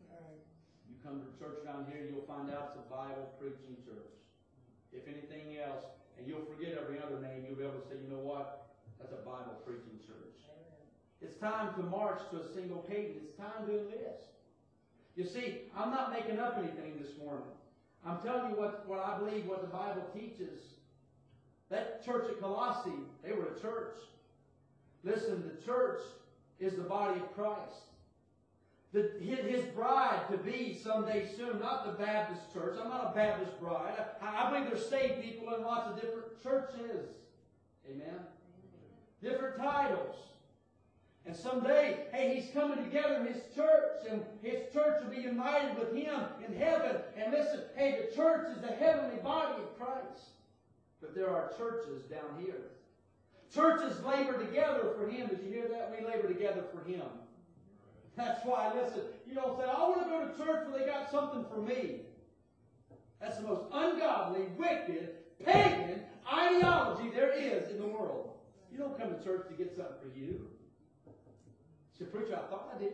Come to church around here, you'll find out it's a Bible preaching church. If anything else, and you'll forget every other name, you'll be able to say, you know what? That's a Bible preaching church. Amen. It's time to march to a single cadence. It's time to enlist. You see, I'm not making up anything this morning. I'm telling you what, what I believe, what the Bible teaches. That church at Colossae, they were a church. Listen, the church is the body of Christ. The, his bride to be someday soon, not the Baptist church. I'm not a Baptist bride. I, I believe there's saved people in lots of different churches. Amen? different titles. And someday, hey, he's coming together in his church, and his church will be united with him in heaven. And listen, hey, the church is the heavenly body of Christ. But there are churches down here. Churches labor together for him. Did you hear that? We labor together for him. That's why, listen, you don't say, I want to go to church where they got something for me. That's the most ungodly, wicked, pagan ideology there is in the world. You don't come to church to get something for you. Say, preacher, I thought I did.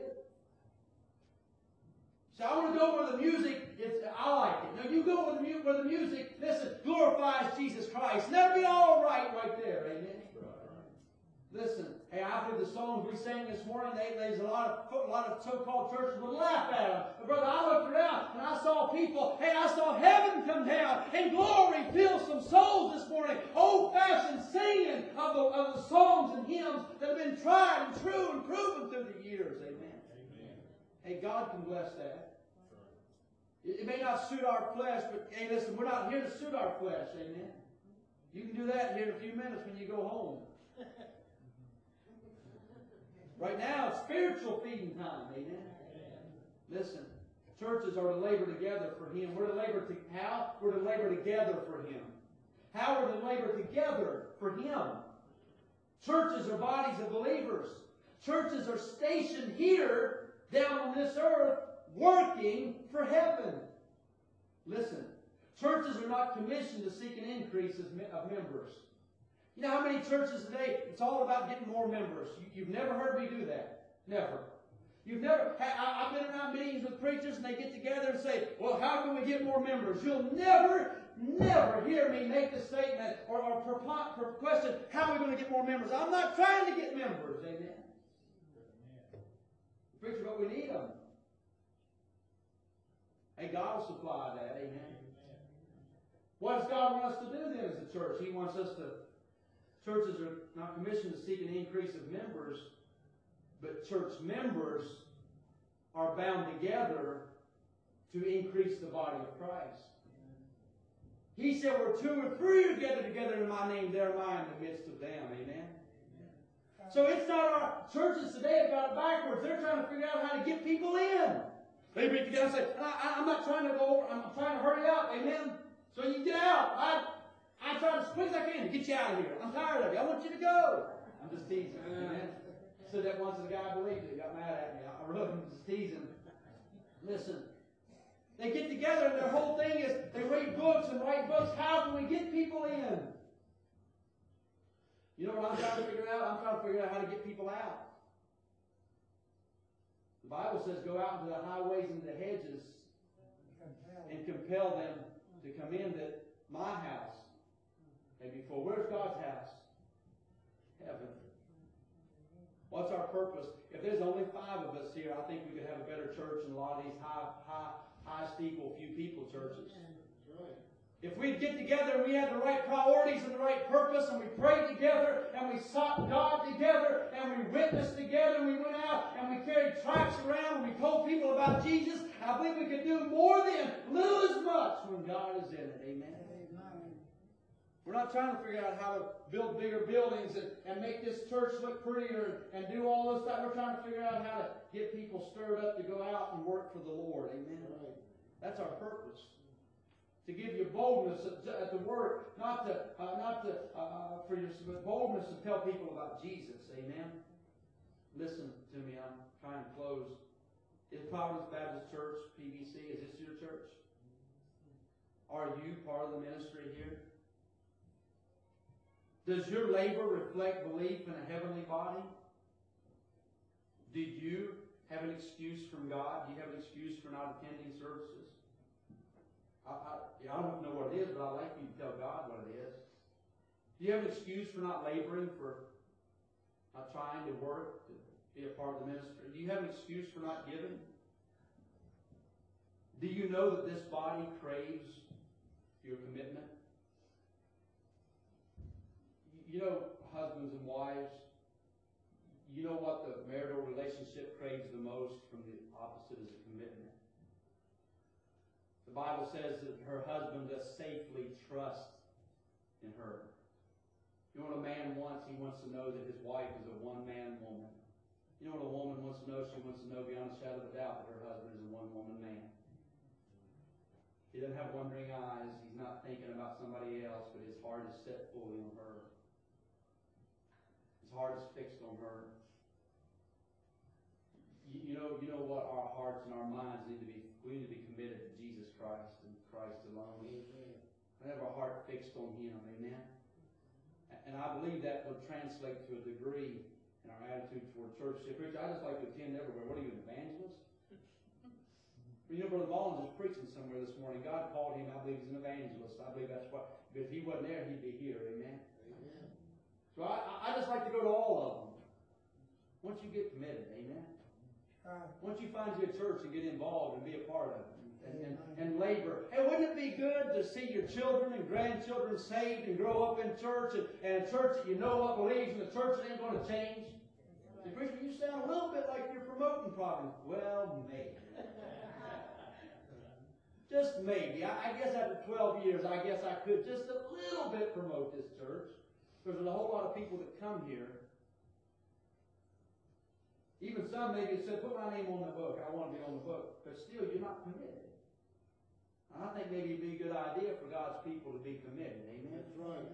So I want to go where the music is, I like it. No, you go where the, mu- where the music, listen, glorifies Jesus Christ. And that'll be all right right there, amen? Listen, hey, I heard the songs we sang this morning. They, there's a lot of a lot of so-called churches would laugh at them. But brother, I looked around and I saw people. Hey, I saw heaven come down and glory fill some souls this morning. Old-fashioned singing of the of the songs and hymns that have been tried and true and proven through the years. Amen. Amen. Hey, God can bless that. It, it may not suit our flesh, but hey, listen, we're not here to suit our flesh. Amen. You can do that here in a few minutes when you go home. Right now, it's spiritual feeding time. Amen. Listen, churches are to labor together for him. We're to labor to how? We're to labor together for him. How are we to labor together for him? Churches are bodies of believers. Churches are stationed here, down on this earth, working for heaven. Listen, churches are not commissioned to seek an increase of members. You know how many churches today, it's all about getting more members. You, you've never heard me do that. Never. You've never, I, I've been around meetings with preachers and they get together and say, well, how can we get more members? You'll never, never hear me make the statement or, or per, per question, how are we going to get more members? I'm not trying to get members. Amen. Preacher, but we need them. Hey, God will supply that. Amen. What does God want us to do then as a church? He wants us to, churches are not commissioned to seek an increase of members, but church members are bound together to increase the body of Christ. He said, where two or three are gathered together in my name, there am I in the midst of them. Amen. So it's not our churches today have got it backwards. They're trying to figure out how to get people in. They meet together and say, I, I'm not trying to go over, I'm trying to hurry up. Amen. So you get out. I, I try as quick as I can to get you out of here. I'm tired of you. I want you to go. I'm just teasing. Amen. I said that once and the guy believed it. He got mad at me. I really was just teasing. Listen. They get together and their whole thing is they read books and write books. How can we get people in? You know what I'm trying to figure out? I'm trying to figure out how to get people out. The Bible says go out into the highways and the hedges and compel them to come into my house. Maybe for where's God's house? Heaven. What's our purpose? If there's only five of us here, I think we could have a better church than a lot of these high, high, high steeple, few people churches. If we get together and we had the right priorities and the right purpose and we prayed together and we sought God together and we witnessed together and we went out and we carried tracts around and we told people about Jesus, I believe we could do more than little as much when God is in it. Amen. We're not trying to figure out how to build bigger buildings and, and make this church look prettier and, and do all this stuff. We're trying to figure out how to get people stirred up to go out and work for the Lord. Amen. That's our purpose. To give you boldness at, at the work, not to, uh, not to, uh, for your but boldness to tell people about Jesus. Amen. Listen to me. I'm trying to close. Is Providence Baptist Church, P B C, is this your church? Are you part of the ministry here? Does your labor reflect belief in a heavenly body? Do you have an excuse from God? Do you have an excuse for not attending services? I, I, I don't know what it is, but I'd like you to tell God what it is. Do you have an excuse for not laboring, for not trying to work, to be a part of the ministry? Do you have an excuse for not giving? Do you know that this body craves your commitment? You know, husbands and wives, you know what the marital relationship craves the most from the opposite is a commitment. The Bible says that her husband does safely trust in her. You know what a man wants? He wants to know that his wife is a one-man woman. You know what a woman wants to know? She wants to know beyond a shadow of a doubt that her husband is a one-woman man. He doesn't have wandering eyes. He's not thinking about somebody else, but his heart is set fully on her. His heart is fixed on her. You, you know, you know what our hearts and our minds need to be. We need to be committed to Jesus Christ and Christ alone. Amen. We have our heart fixed on Him. Amen. And I believe that would translate to a degree in our attitude toward church. Say, preacher, I just like to attend everywhere. What are you, an evangelist? You know, Brother Mullins was preaching somewhere this morning. God called him. I believe he's an evangelist. I believe that's what. If he wasn't there, he'd be here. Amen. Amen. So I, I just like to go to all of them. Once you get committed, amen. Uh, Once you find your church and get involved and be a part of it and, and, and labor. And wouldn't it be good to see your children and grandchildren saved and grow up in church and, and a church that you know what believes and a church that ain't going to change? The preacher, you sound a little bit like you're promoting problems. Well, maybe. Just maybe. I, I guess after twelve years, I guess I could just a little bit promote this church. Because there's a whole lot of people that come here. Even some maybe said, put my name on the book. I want to be on the book. But still, you're not committed. And I think maybe it'd be a good idea for God's people to be committed. Amen? That's right.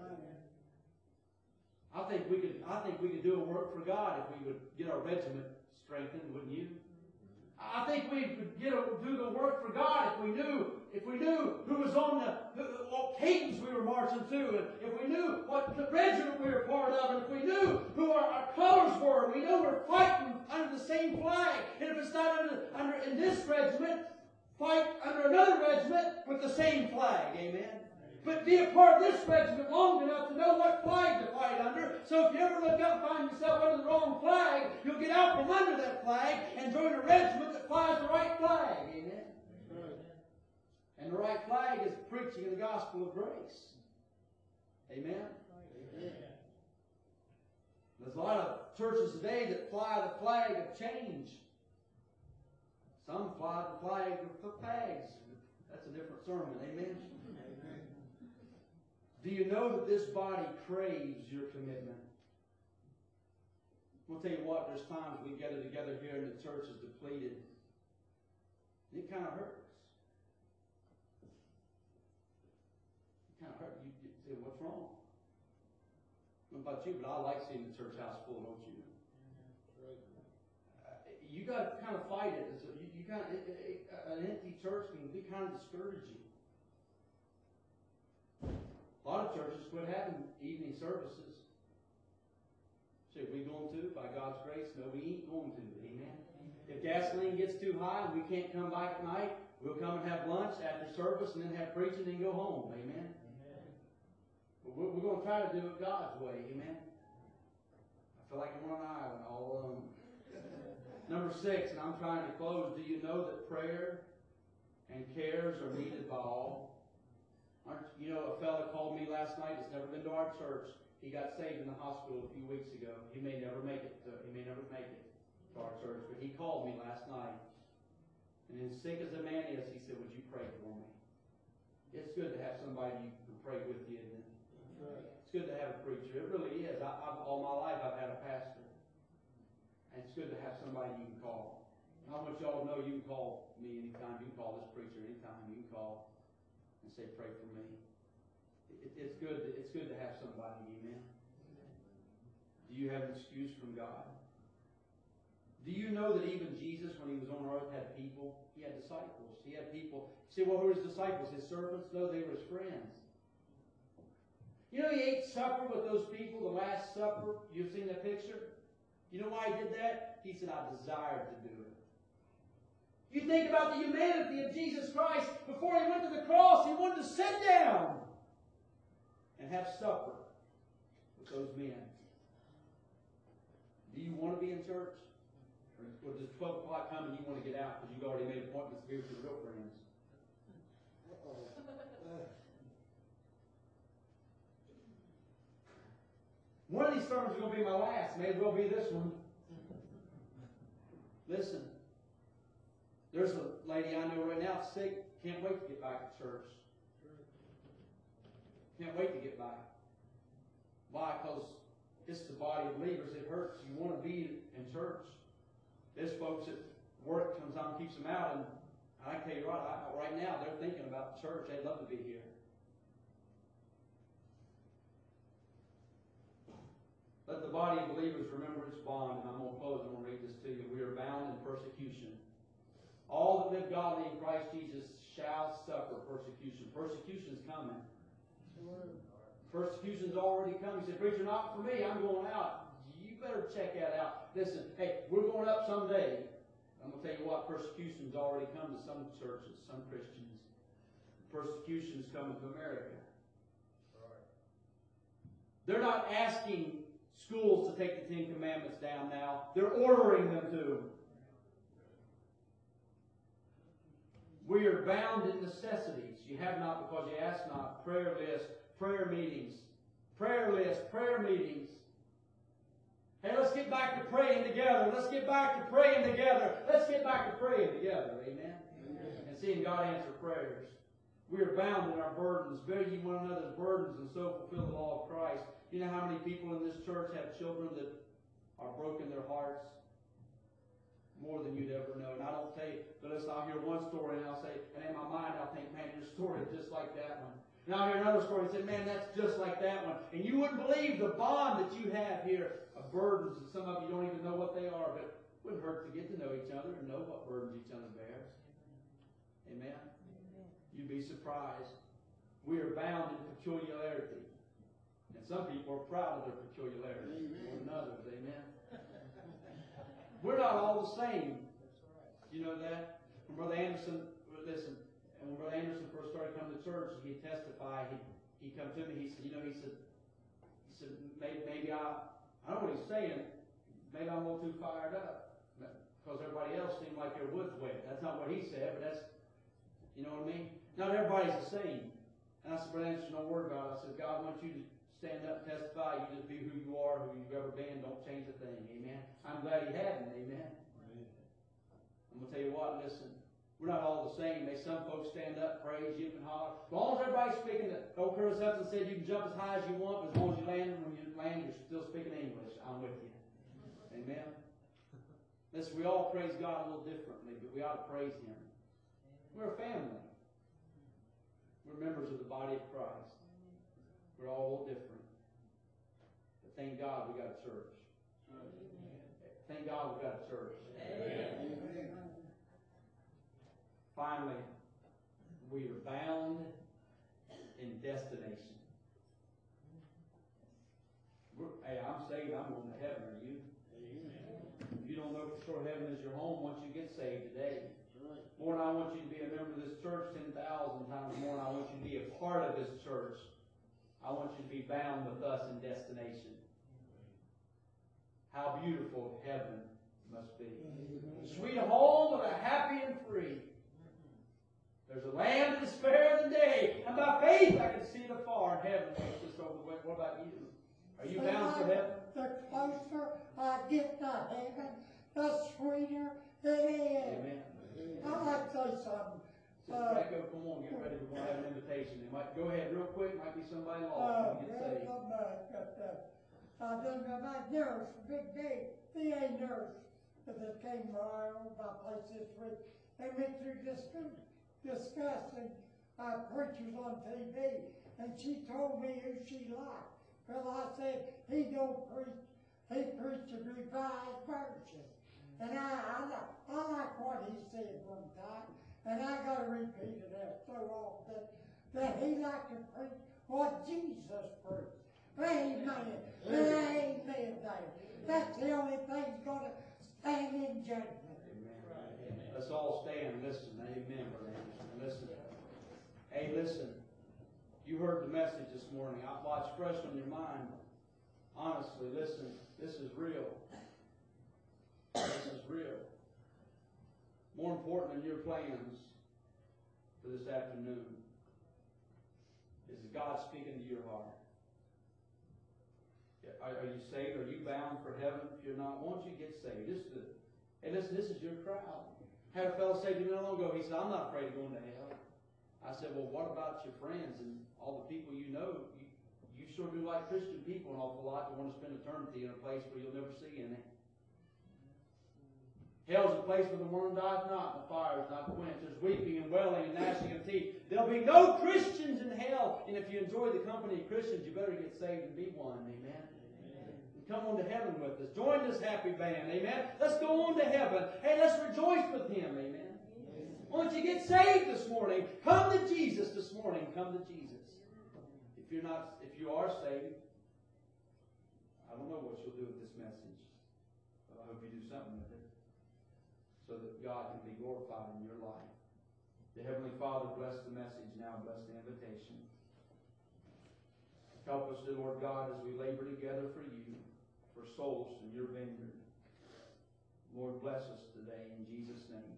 I think we could I think we could do a work for God if we would get our regiment strengthened, wouldn't you? I think we could get a, do the work for God if we knew if we knew who was on the who, what cadence we were marching to, and if we knew what the regiment we were part of, and if we knew who our, our colors were, and we know we're fighting under the same flag, and if it's not under under in this regiment, fight under another regiment with the same flag. Amen. But be a part of this regiment long enough to know what flag to fight under. So if you ever look up and find yourself under the wrong flag, you'll get out from under that flag and join a regiment that flies the right flag. Amen. Right. And the right flag is preaching the gospel of grace. Amen. Amen. There's a lot of churches today that fly the flag of change. Some fly the flag of fags. That's a different sermon. Amen. Do you know that this body craves your commitment? I'll tell you what, there's times we gather together here and the church is depleted. It kind of hurts. It kind of hurts. You, you say, what's wrong? I don't know about you, but I like seeing the church house full, don't you? Uh, you got to kind of fight it. So you, you kind of, it, it, an empty church can be kind of discouraging. A lot of churches quit having evening services. So are we going to? By God's grace, no, we ain't going to. Amen. If gasoline gets too high and we can't come back at night, we'll come and have lunch after service and then have preaching and go home. Amen. Amen. But we're, we're going to try to do it God's way. Amen. I feel like I'm on an island all alone. Number six, and I'm trying to close. Do you know that prayer and cares are needed by all? You know, a fella called me last night that's never been to our church. He got saved in the hospital a few weeks ago. He may never make it to, he may never make it to our church, but he called me last night. And as sick as the man is, he said, would you pray for me? It's good to have somebody you can pray with you, isn't it? Right. It's good to have a preacher. It really is. I, I've, all my life I've had a pastor. And it's good to have somebody you can call. And I want y'all to know you can call me anytime. You can call this preacher anytime. You can call and say, pray for me. It, it's good. To, it's good to have somebody. Amen. Do you have an excuse from God? Do you know that even Jesus, when he was on earth, had people? He had disciples. He had people. You say, well, who were his disciples? His servants? No, they were his friends. You know, he ate supper with those people, the Last Supper. You've seen the picture? You know why he did that? He said, I desired to do it. You think about the humanity of Jesus Christ. Before he went to the cross, he wanted to sit down and have supper with those men. Do you want to be in church? Or does twelve o'clock come and you want to get out because you've already made appointments to be with your real friends? One of these sermons is going to be my last. May as well be this one. Listen. There's a lady I know right now sick. Can't wait to get back to church. Can't wait to get back. Why? Because it's the body of believers. It hurts. You want to be in church. There's folks at work sometimes keeps them out, and I can tell you right, I, right now they're thinking about church. They'd love to be here. Let the body of believers remember its bond, and I'm going to close. I'm going to read this to you. We are bound in persecution. All that live godly in Christ Jesus shall suffer persecution. Persecution's coming. Persecution's already come. You say, preacher, not for me. I'm going out. You better check that out. Listen, hey, we're going up someday. I'm going to tell you what, persecution's already come to some churches, some Christians. Persecution's coming to America. They're not asking schools to take the Ten Commandments down now. They're ordering them to. We are bound in necessities. You have not because you ask not. Prayer list, prayer meetings. Prayer list, prayer meetings. Hey, let's get back to praying together. Let's get back to praying together. Let's get back to praying together. Amen? Amen. And seeing God answer prayers. We are bound in our burdens. Bear ye one another's burdens and so fulfill the law of Christ. You know how many people in this church have children that are broken their hearts? More than you'd ever know. And I don't tell you, but listen, I'll hear one story and I'll say, and in my mind I'll think, man, your story is just like that one. And I'll hear another story and say, man, that's just like that one. And you wouldn't believe the bond that you have here of burdens, and some of you don't even know what they are, but it wouldn't hurt to get to know each other and know what burdens each other bears. Amen? You'd be surprised. We are bound in peculiarity. And some people are proud of their peculiarity more than others. Amen? We're not all the same. You know that? When Brother Anderson, listen, and when Brother Anderson first started coming to church, he'd testify. He he come to me. He said, you know, he said, he said, maybe, maybe I, I don't know what he's saying. Maybe I'm a little too fired up because everybody else seemed like their wood's wet. That's not what he said, but that's, you know what I mean? Not everybody's the same. And I said, Brother Anderson, don't worry about it. I said, God wants you to stand up and testify. You just be who you are, who you've ever been. Don't change a thing. Amen. I'm glad he hadn't. Amen. Amen. I'm going to tell you what, listen. We're not all the same. May some folks stand up, praise, yip, and holler. As long as everybody's speaking, the old Curtis Hudson said you can jump as high as you want, but as long as you land, when you land, you're still speaking English. I'm with you. Amen. Listen, we all praise God a little differently, but we ought to praise Him. We're a family. We're members of the body of Christ. We're all a little different. But thank God we got a church. Amen. Thank God we got a church. Amen. Amen. Finally, we are bound in destination. We're, hey, I'm saved. I'm going to heaven. Are you? Amen. If you don't know for sure heaven is your home once you get saved today. More than I want you to be a member of this church ten thousand times more than I want you to be a part of this church. I want you to be bound with us in destination. How beautiful heaven must be. Sweet home of the happy and free. There's a land to despair of the day, and by faith I can see the far in heaven. Just over the way. What about you? Are you bound for heaven? The closer I get to heaven, the sweeter it is. Amen. I'd like to say something. Sister Uh, Franco, come on, get ready. We're going to have an invitation. They might go ahead real quick. Might be somebody Uh, lost. Get there's saved. so much, but, uh, I don't know about nurse, big day, the A nurse, that came by my place this week. They went through this discussing, uh, preachers on T V, and she told me who she liked. Well, I said, he don't preach, he preached a revised version. And I, I, like, I like what he said one time, and I got to repeat it out so often, that he liked to preach what Jesus preached. Amen. Amen. Amen. That's the only thing that's going to stand in judgment. Amen. Let's all stand and listen. Amen, Brother Anderson. Listen. Hey, listen. You heard the message this morning. I watched fresh on your mind. Honestly, listen. This is real. This is real. More important than your plans for this afternoon is God speaking to your heart. Are, are you saved? Are you bound for heaven? If you're not, won't you get saved? This is the, hey, listen, this is your crowd. I had a fellow say to me not long ago, he said, I'm not afraid of going to hell. I said, well, what about your friends and all the people you know? You, you sure do like Christian people an awful lot to want to spend eternity in a place where you'll never see any. Hell's a place where the worm dieth not, and the fire is not quenched. There's weeping and wailing and gnashing of teeth. There'll be no Christians in hell. And if you enjoy the company of Christians, you better get saved and be one. Amen. Amen. And come on to heaven with us. Join this happy band. Amen. Let's go on to heaven. Hey, let's rejoice with Him. Amen. Why don't you get saved this morning? Come to Jesus this morning. Come to Jesus. If you're not, if you are saved, I don't know what you'll do with this message, but I hope you do something with it, so that God can be glorified in your life. The Heavenly Father, bless the message now, bless the invitation. Help us, dear Lord God, as we labor together for you, for souls in your vineyard. Lord, bless us today in Jesus' name.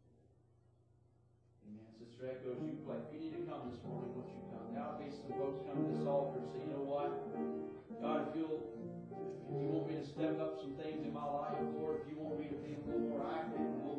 Amen. Sister Echo, as you play, if you need to come this morning, won't you come? Now there'll be some folks come to this altar and say, you know what? God, if you'll If you want me to step up some things in my life, Lord, if you want me to be a little more active, a little